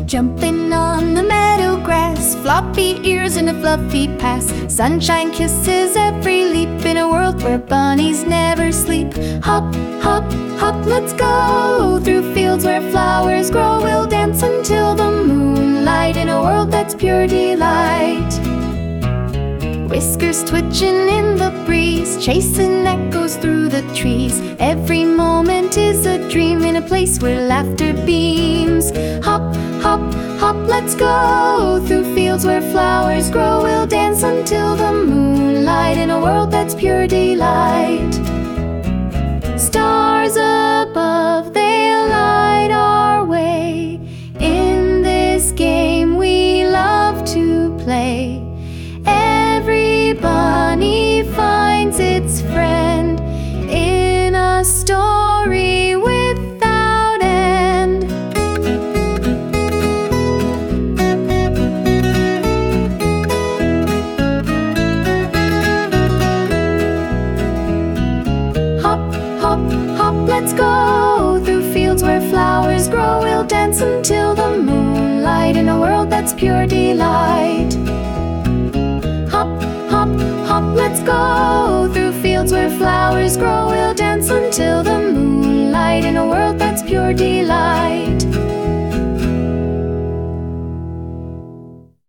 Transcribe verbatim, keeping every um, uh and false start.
Jumping on the meadow grass, floppy ears and a fluffy pass. Sunshine kisses every leap in a world where bunnies never sleep. Hop, hop, hop, let's go through fields where flowers grow. We'll dance until the moonlight in a world that's pure delight. Whiskers twitching in the breeze, chasing echoes through the trees. Every moment is a dream in a place where laughter beams. Hop, hop, hop, let's go through fields where flowers grow. We'll dance until the moonlight in a world that's pure delight. Stars above, they light our way. In this game we love to play. Every bunny finds its friend in a story without end. Hop, hop, hop, let's go through fields where flowers grow. We'll dance until the moonlight in a world that's pure delight. Hop, hop, hop, let's go through fields where flowers grow.